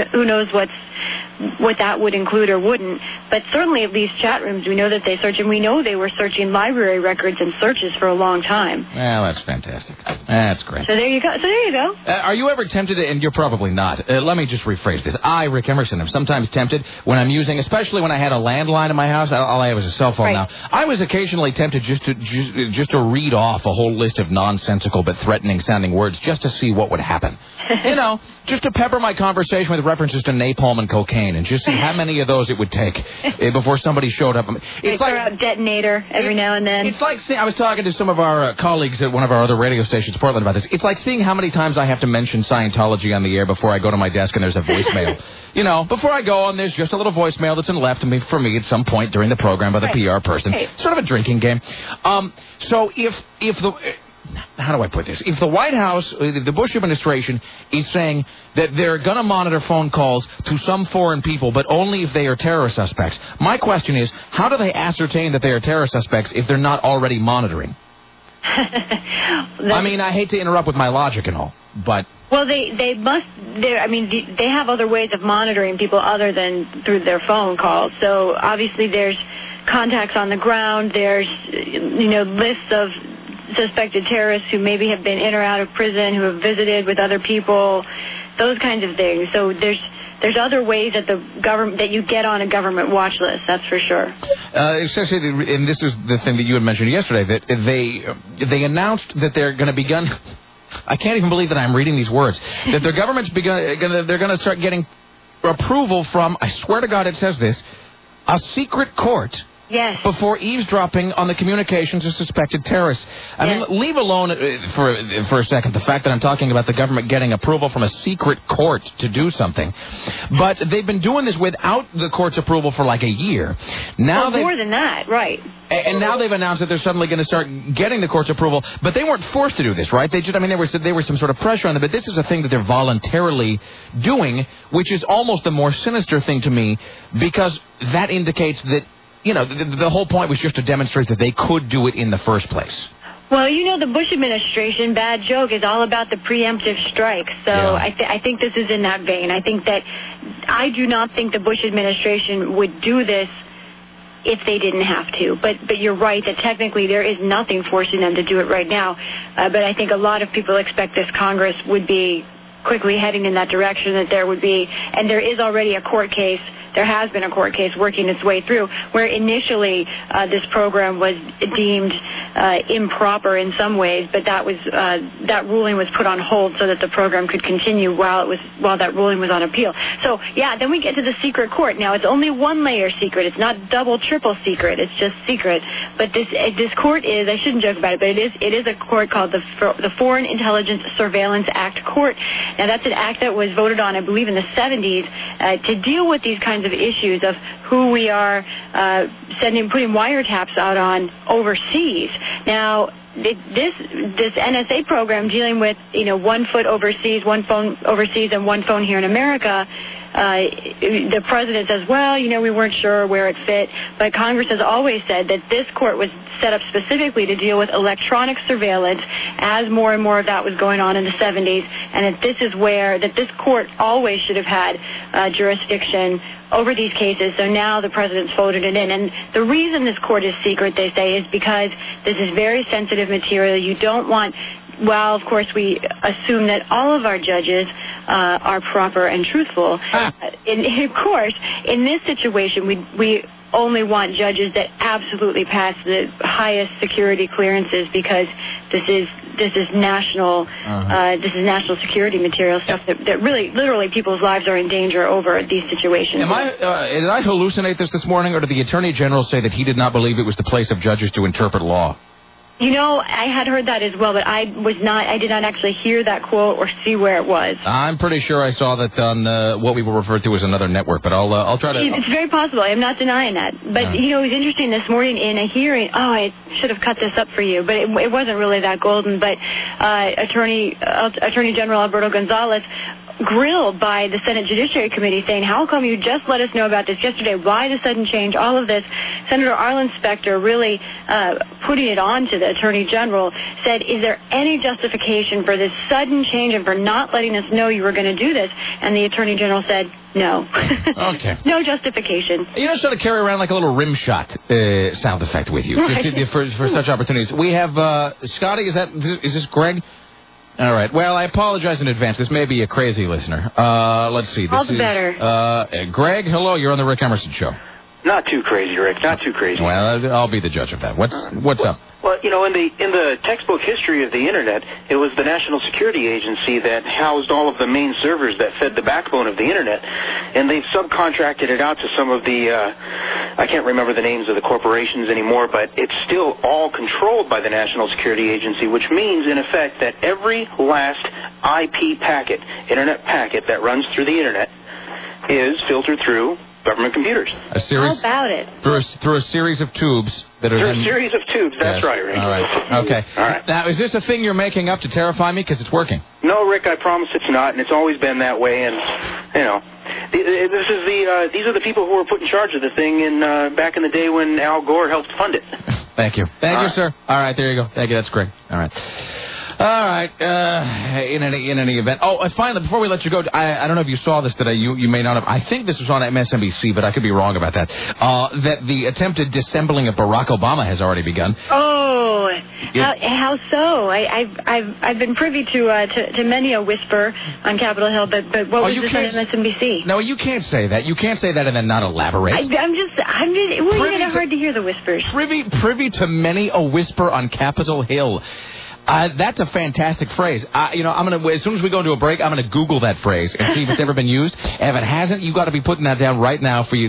what that would include or wouldn't. But certainly at least chat rooms, we know that they search, and we know they were searching library records and searches for a long time.
Well, that's fantastic. That's great.
So there you go.
Are you ever tempted, and you're probably not, let me just rephrase this. I, Rick Emerson, am sometimes tempted when I'm using, especially when I had a landline line in my house. All I have is a cell phone now. I was occasionally tempted just to read off a whole list of nonsensical but threatening-sounding words just to see what would happen. You know, just to pepper my conversation with references to napalm and cocaine and just see how many of those it would take before somebody showed up.
It's like throw out detonator every now and then.
It's like I was talking to some of our colleagues at one of our other radio stations, Portland, about this. It's like seeing how many times I have to mention Scientology on the air before I go to my desk and there's a voicemail. You know, before I go on, there's just a little voicemail that's left for me at some point during the program by the PR person. Sort of a drinking game. So if the... How do I put this? If the White House, the Bush administration, is saying that they're going to monitor phone calls to some foreign people, but only if they are terror suspects, my question is, how do they ascertain that they are terror suspects if they're not already monitoring? I mean, I hate to interrupt with my logic and all, but...
Well, they must. They have other ways of monitoring people other than through their phone calls. So obviously, there's contacts on the ground. There's lists of suspected terrorists who maybe have been in or out of prison, who have visited with other people, those kinds of things. So there's other ways that the government that you get on a government watch list. That's for sure.
Especially, and this is the thing that you had mentioned yesterday, that they announced that they're going to begin. I can't even believe that I'm reading these words. That their government's they're going to start getting approval from, I swear to God it says this, a secret court.
Yes.
Before eavesdropping on the communications of suspected terrorists. I mean, leave alone for a second the fact that I'm talking about the government getting approval from a secret court to do something. But they've been doing this without the court's approval for like a year. Now
more than that, right.
And now they've announced that they're suddenly going to start getting the court's approval. But they weren't forced to do this, right? There was some sort of pressure on them. But this is a thing that they're voluntarily doing, which is almost a more sinister thing to me, because that indicates that, you know, the whole point was just to demonstrate that they could do it in the first place.
Well, the Bush administration, bad joke, is all about the preemptive strike. So I think this is in that vein. I do not think the Bush administration would do this if they didn't have to. But you're right that technically there is nothing forcing them to do it right now. But I think a lot of people expect this Congress would be quickly heading in that direction, that there would be, and there is already a court case. There has been a court case working its way through where initially this program was deemed improper in some ways, but that ruling was put on hold so that the program could continue while that ruling was on appeal. So then we get to the secret court. Now it's only one layer secret. It's not double, triple secret. It's just secret. But this court is, I shouldn't joke about it, but it is a court called the Foreign Intelligence Surveillance Act Court. Now that's an act that was voted on, I believe, in the 70s to deal with these kinds of issues of who we are putting wiretaps out on overseas. Now, this NSA program dealing with 1 foot overseas, one phone overseas, and one phone here in America. The president says, well, we weren't sure where it fit, but Congress has always said that this court was set up specifically to deal with electronic surveillance as more and more of that was going on in the 70s, and that this court always should have had jurisdiction over these cases. So now the president's voted it in. And the reason this court is secret, they say, is because this is very sensitive material. You don't want... Well, of course, we assume that all of our judges are proper and truthful. And of course, in this situation, we only want judges that absolutely pass the highest security clearances, because this is national security material stuff that really, literally, people's lives are in danger over these situations.
Did I hallucinate this morning, or did the Attorney General say that he did not believe it was the place of judges to interpret law?
I had heard that as well, but I did not actually hear that quote or see where it was. I'm
pretty sure I saw that on what we will refer to as another network, but I'll try to...
It's very possible. I'm not denying that. But, it was interesting this morning in a hearing. Oh, I should have cut this up for you, but it wasn't really that golden. But Attorney General Alberto Gonzales grilled by the Senate Judiciary Committee, saying, how come you just let us know about this yesterday? Why the sudden change? All of this. Senator Arlen Specter, really putting it on to the Attorney General, said, is there any justification for this sudden change and for not letting us know you were going to do this? And the Attorney General said, no.
Okay.
No justification.
You don't sort of carry around like a little rim shot sound effect with you, right, for such opportunities. We have Scotty, is this Greg? All right. Well, I apologize in advance. This may be a crazy listener. Let's see.
All the better.
Greg, hello. You're on the Rick Emerson Show.
Not too crazy, Rick. Not too crazy.
Well, I'll be the judge of that. What's up?
Well, you know, in the textbook history of the Internet, it was the National Security Agency that housed all of the main servers that fed the backbone of the Internet, and they've subcontracted it out to some of the, I can't remember the names of the corporations anymore, but it's still all controlled by the National Security Agency, which means, in effect, that every last IP packet, Internet packet that runs through the Internet is filtered through government computers.
How about it?
Through a series of tubes that are
a series of tubes. That's right, Rick.
All right. Okay.
All right.
Now, is this a thing you're making up to terrify me? Because it's working.
No, Rick. I promise it's not, and it's always been that way. And you know, these are the people who were put in charge of the thing back in the day when Al Gore helped fund it.
Thank you. Thank you, sir. All right. There you go. Thank you. That's great. All right. All right. In any event. Oh, and finally, before we let you go, I don't know if you saw this today. You may not have. I think this was on MSNBC, but I could be wrong about that. That the attempted disassembling of Barack Obama has already begun.
Oh, how so? I've been privy to many a whisper on Capitol Hill, but what was this on MSNBC?
No, you can't say that. You can't say that and then not elaborate.
I'm just. It's hard to hear the whispers.
Privy to many a whisper on Capitol Hill. That's a fantastic phrase. I'm gonna, as soon as we go into a break, I'm gonna Google that phrase and see if it's ever been used. And if it hasn't, you got to be putting that down right now for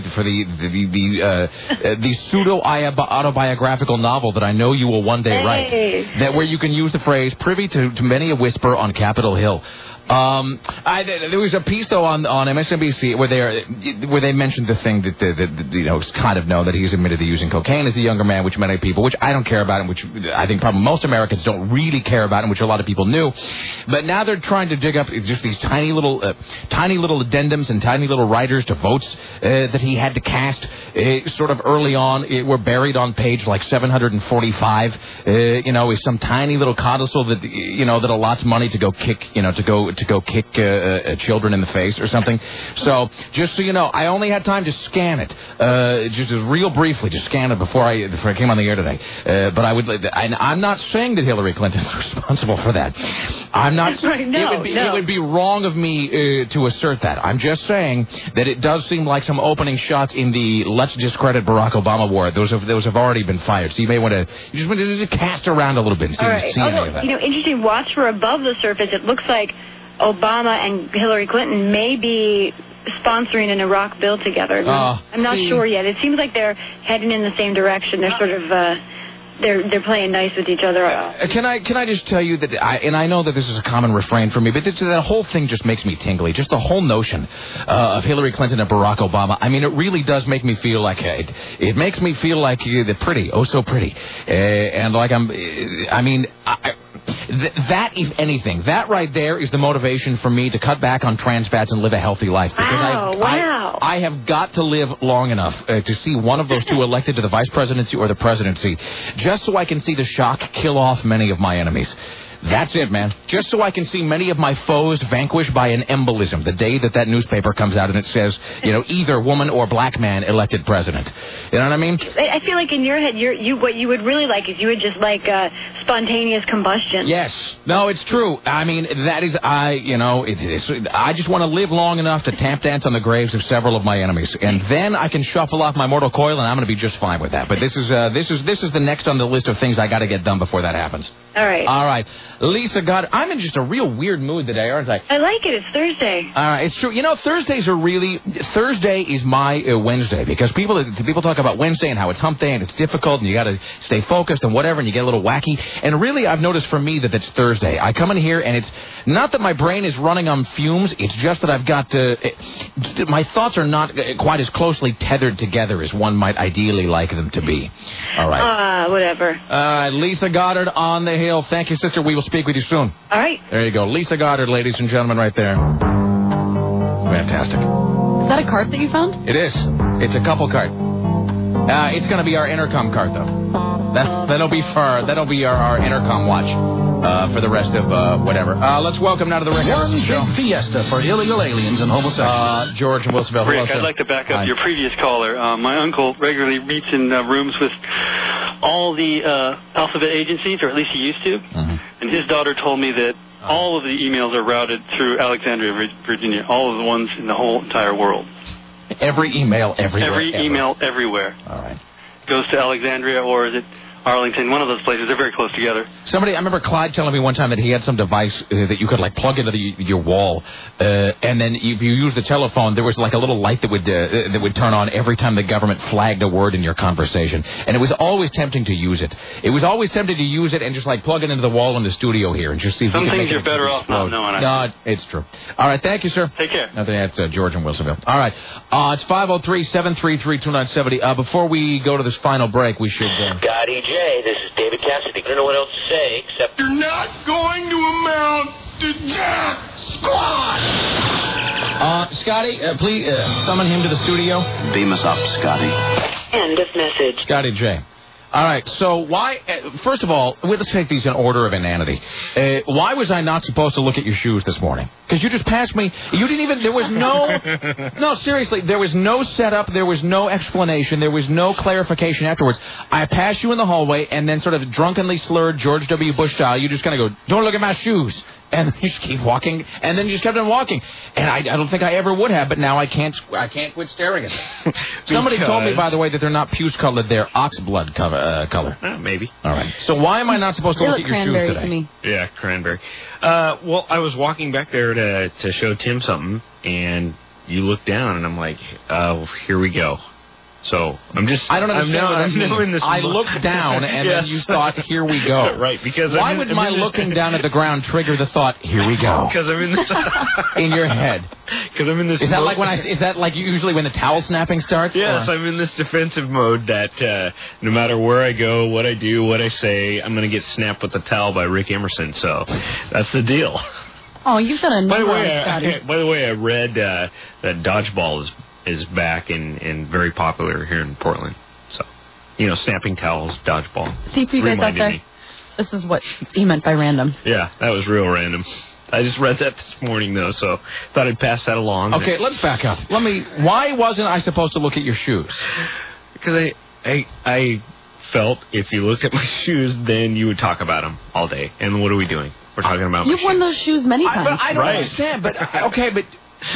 the pseudo autobiographical novel that I know you will one day write. That where you can use the phrase "privy to many a whisper on Capitol Hill." There was a piece though on MSNBC where they mentioned the thing that it's kind of known that he's admitted to using cocaine as a younger man, which many people, which I don't care about, and which I think probably most Americans don't really care about, and which a lot of people knew. But now they're trying to dig up just these tiny little addendums and tiny little writers to votes that he had to cast sort of early on. Were buried on page like 745. Is some tiny little codicil that that allots money to go kick children in the face or something. So, just so you know, I only had time to scan it, just real briefly, to scan it before I came on the air today. But I'm not saying that Hillary Clinton is responsible for that. I'm not saying it would be wrong of me to assert that. I'm just saying that it does seem like some opening shots in the let's discredit Barack Obama war. Those have already been fired. So you may want to just cast around a little bit and see any of that.
Interesting. Watch for above the surface. It looks like Obama and Hillary Clinton may be sponsoring an Iraq bill together. I'm not sure yet. It seems like they're heading in the same direction. They're sort of they're playing nice with each other.
Can I just tell you that I know that this is a common refrain for me, but that whole thing just makes me tingly. Just the whole notion of Hillary Clinton and Barack Obama. I mean, it really does make me feel like it makes me feel like they're pretty, oh so pretty, and like that, if anything, that right there is the motivation for me to cut back on trans fats and live a healthy life. Because I have got to live long enough to see one of those two elected to the vice presidency or the presidency, just so I can see the shock kill off many of my enemies. That's it, man. Just so I can see many of my foes vanquished by an embolism the day that newspaper comes out and it says, either woman or black man elected president. You know what I mean?
I feel like in your head, what you would really like is you would just like spontaneous combustion.
Yes. No, it's true. I mean, that is, I just want to live long enough to tap dance on the graves of several of my enemies. And then I can shuffle off my mortal coil and I'm going to be just fine with that. But this is the next on the list of things I got to get done before that happens.
All right.
Lisa Goddard, I'm in just a real weird mood today, aren't I?
I like it. It's Thursday.
It's true. Thursday is my Wednesday, because people talk about Wednesday and how it's hump day and it's difficult and you got to stay focused and whatever and you get a little wacky. And really, I've noticed for me that it's Thursday. I come in here and it's not that my brain is running on fumes. It's just that I've got my thoughts are not quite as closely tethered together as one might ideally like them to be. All right.
Whatever.
Lisa Goddard on the Hill. Thank you, sister. We will speak with you soon.
All right.
There you go. Lisa Goddard, ladies and gentlemen, right there. Fantastic.
Is that a card that you found?
It is. It's a couple card. It's going to be our intercom card, though. That'll be our intercom watch for the rest of whatever. Let's welcome now to the Rick Harrison Show.
One big fiesta for illegal aliens and homosexuals.
George and Wilsonville.
Rick, I'd like to back up your previous caller. My uncle regularly meets in rooms with all the alphabet agencies, or at least he used to. Mm-hmm. And his daughter told me that all of the emails are routed through Alexandria, Virginia, all of the ones in the whole entire world.
Every email everywhere.
Every email everywhere.
All right.
Goes to Alexandria, or is it Arlington? One of those places. They're very close together.
I remember Clyde telling me one time that he had some device that you could like plug into your wall, and then if you use the telephone, there was like a little light that would turn on every time the government flagged a word in your conversation, and it was always tempting to use it. It was always tempting to use it and just like plug it into the wall in the studio here and just see if
some
you can
things
make
you're better off not knowing.
No, it's true. All right, thank you, sir.
Take care.
That's George in Wilsonville. All right, it's 503-733-2970. Before we go to this final break, we should.
Scotty J, this is David Cassidy. I don't know what else to say except
you're not going to amount to jack squat.
Scotty, please summon him to the studio.
Beam us up, Scotty.
End of message.
Scotty J. All right, so why, first of all, let's take these in order of inanity. Why was I not supposed to look at your shoes this morning? Because you just passed me. You didn't even, there was no seriously, there was no setup, there was no explanation, there was no clarification afterwards. I passed you in the hallway and then sort of drunkenly slurred George W. Bush style. You just kind of go, don't look at my shoes. And you just keep walking, and then you just kept on walking. And I don't think I ever would have, but now I can't quit staring at them. Somebody told me, by the way, that they're not puce-colored, they're ox-blood color.
Maybe.
All right. So why am I not supposed to look at your shoes today?
To me.
Yeah, cranberry. Well, I was walking back there to show Tim something, and you looked down, and I'm like, here we go. So
I don't understand. I looked down, and then you thought, "Here we go."
Right? Because
why would my looking down at the ground trigger the thought, "Here we go"?
Because I'm in this
in your head.
Because I'm in this.
Is that like Is that like usually when the towel snapping starts?
Yes, I'm in this defensive mode that no matter where I go, what I do, what I say, I'm going to get snapped with the towel by Rick Emerson. So that's the deal.
Oh, you've done a number.
By the way, I read that dodgeball is back and very popular here in Portland. So, snapping towels, dodgeball.
See if you guys out there. This is what he meant by random.
Yeah, that was real random. I just read that this morning, though, so thought I'd pass that along.
Okay, let's back up. Why wasn't I supposed to look at your shoes?
Because I felt if you looked at my shoes, then you would talk about them all day. And what are we doing? We're talking about
You've worn those shoes many times.
But I don't understand. But, okay, but...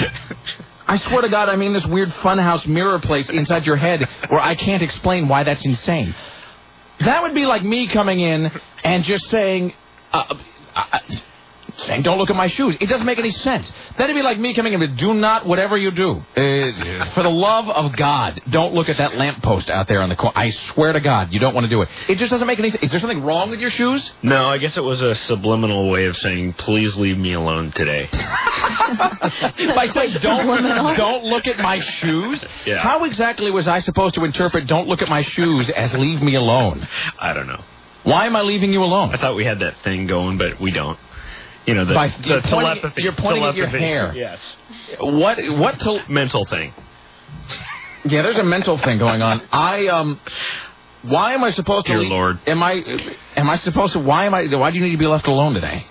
I swear to God, I mean this weird funhouse mirror place inside your head where I can't explain why that's insane. That would be like me coming in and just saying, don't look at my shoes. It doesn't make any sense. That'd be like me coming in with, do not, whatever you do, for the love of God, don't look at that lamppost out there on the corner. I swear to God, you don't want to do it. It just doesn't make any sense. Is there something wrong with your shoes?
No, I guess it was a subliminal way of saying, please leave me alone today.
By saying, don't look at my shoes?
Yeah.
How exactly was I supposed to interpret don't look at my shoes as leave me alone?
I don't know.
Why am I leaving you alone?
I thought we had that thing going, but we don't.
The telepathy. You're pointing at your hair.
Yes.
What
mental thing?
Yeah, there's a mental thing going on. Why am I supposed to?
Dear Lord.
Am I supposed to? Why do you need to be left alone today?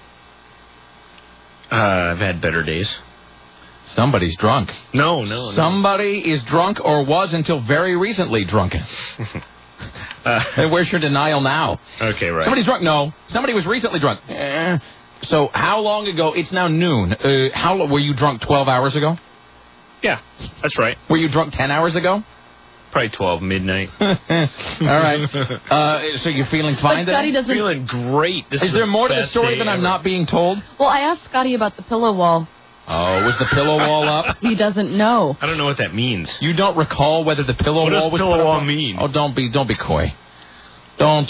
I've had better days.
Somebody's drunk.
No.
Somebody is drunk or was until very recently drunken. And where's your denial now?
Okay, right.
Somebody's drunk. No. Somebody was recently drunk. So how long ago? It's now noon. Were you drunk 12 hours ago?
Yeah, that's right.
Were you drunk 10 hours ago?
Probably 12, midnight.
All right. So you're feeling fine today?
Feeling great.
Is there more to the story than I'm not being told?
Well, I asked Scotty about the pillow wall.
Oh, was the pillow wall up?
He doesn't know.
I don't know what that means.
You don't recall whether the pillow wall was put up?
What does pillow wall mean?
Oh, don't be coy. Don't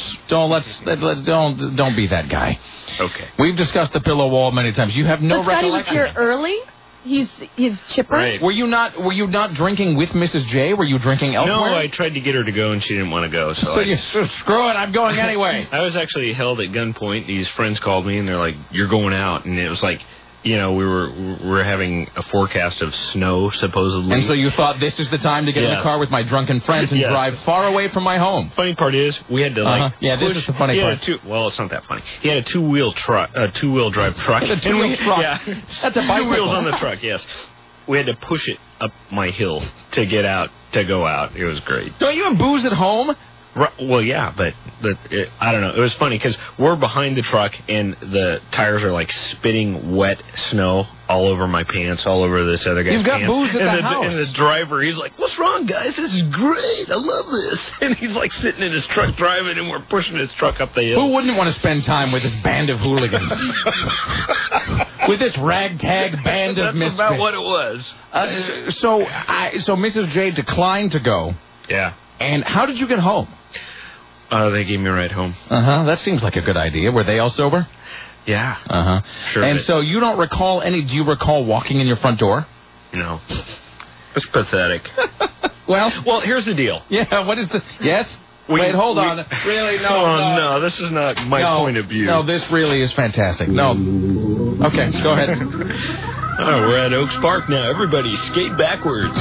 be that guy.
Okay.
We've discussed the pillow wall many times. You have no recollection.
Scotty was here early. He's chipper.
Right.
Were you not drinking with Mrs. J? Were you drinking elsewhere?
No, I tried to get her to go and she didn't want to go.
So you screw it. I'm going anyway.
I was actually held at gunpoint. These friends called me and they're like, "You're going out," and it was like, we were having a forecast of snow, supposedly.
And so you thought, this is the time to get in the car with my drunken friends and drive far away from my home.
Funny part is, we had to
this is the funny part.
Well, it's not that funny. He had a two-wheel drive truck.
A two-wheel truck.
Yeah.
That's a bicycle.
2 wheels on the truck, yes. We had to push it up my hill to get out, to go out. It was great.
Don't you have booze at home?
Well, yeah, but I don't know. It was funny because we're behind the truck and the tires are like spitting wet snow all over my pants, all over this other guy's
You've got
pants.
booze at the house.
And the driver, he's like, "What's wrong, guys? This is great. I love this." And he's like sitting in his truck driving, and we're pushing his truck up the hill.
Who wouldn't want to spend time with this band of hooligans? With this ragtag band of misfits.
That's about what it was.
So Mrs. J declined to go.
Yeah.
And how did you get home?
They gave me a ride home.
That seems like a good idea. Were they all sober?
Yeah. Sure.
And so you don't recall do you recall walking in your front door?
No. It's pathetic.
Well,
here's the deal.
Yeah, what is the... Yes? Wait, hold on. Really? No.
No, this is not my point of view.
No, this really is fantastic. No. Okay, go ahead.
We're at Oaks Park now. Everybody skate backwards.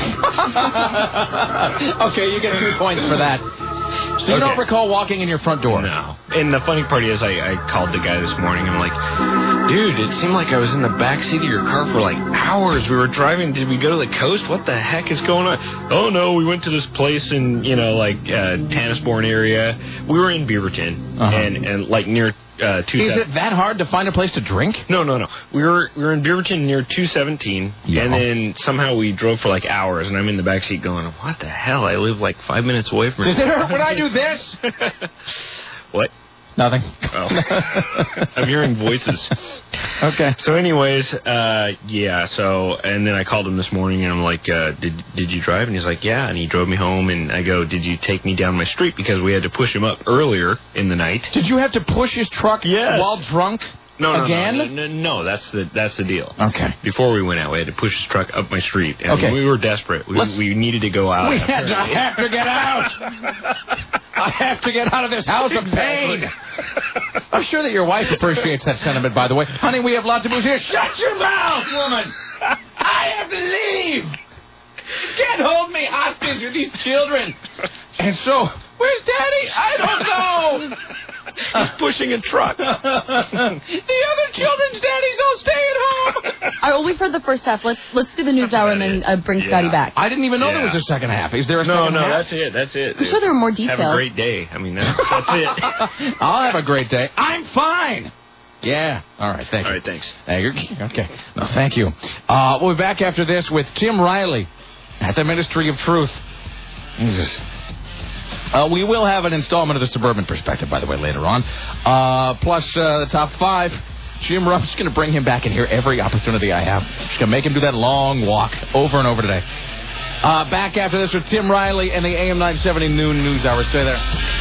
Okay, you get 2 points for that. So you don't recall walking in your front door?
No. And the funny part is I called the guy this morning. I'm like, dude, it seemed like I was in the back seat of your car for like hours. We were driving. Did we go to the coast? What the heck is going on? Oh, no, we went to this place in, Tannisbourne area. We were in Beaverton and like near...
Is it that hard to find a place to drink?
No. We were in Beaverton near 217, and then somehow we drove for like hours, and I'm in the backseat going, what the hell? I live like 5 minutes away from it.
Would I do this?
What?
Nothing.
Oh. I'm hearing voices.
Okay.
So anyways, and then I called him this morning, and I'm like, did you drive? And he's like, yeah, and he drove me home, and I go, did you take me down my street? Because we had to push him up earlier in the night.
Did you have to push his truck while drunk?
No, that's the deal.
Okay.
Before we went out, we had to push his truck up my street. And we were desperate. We needed to go out.
I have to get out. I have to get out of this house of pain. I'm sure that your wife appreciates that sentiment, by the way. Honey, we have lots of booze here. Shut your mouth, woman. I have to leave. You can't hold me hostage with these children. And so, where's Daddy? I don't know.
He's pushing a truck.
The other children's daddies all stay at home.
All right, we've heard the first half. Let's do the news hour and then bring Scotty back.
I didn't even know there was a second half. Is there a second half?
No, that's it.
I'm sure there were more details.
Have a great day. I mean, that's it.
I'll have a great day. I'm fine. Yeah. All right, thank you.
All right, thanks.
Okay. No, thank you. We'll be back after this with Tim Riley at the Ministry of Truth. Jesus. We will have an installment of the Suburban Perspective, by the way, later on. Plus the top 5. Jim Ruff's going to bring him back in here every opportunity I have. Just going to make him do that long walk over and over today. Back after this with Tim Riley and the AM 970 noon news hour. Stay there.